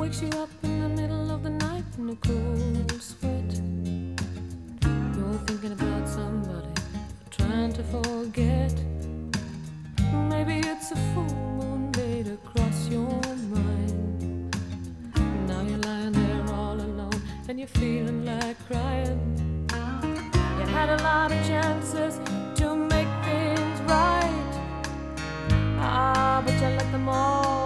wakes you up in the middle of the night in a cold sweat. You're thinking about somebody, trying to forget. Maybe it's a full moon laid across your mind. Now you're lying there all alone and you're feeling like crying. You had a lot of chances to make things right, but you let them all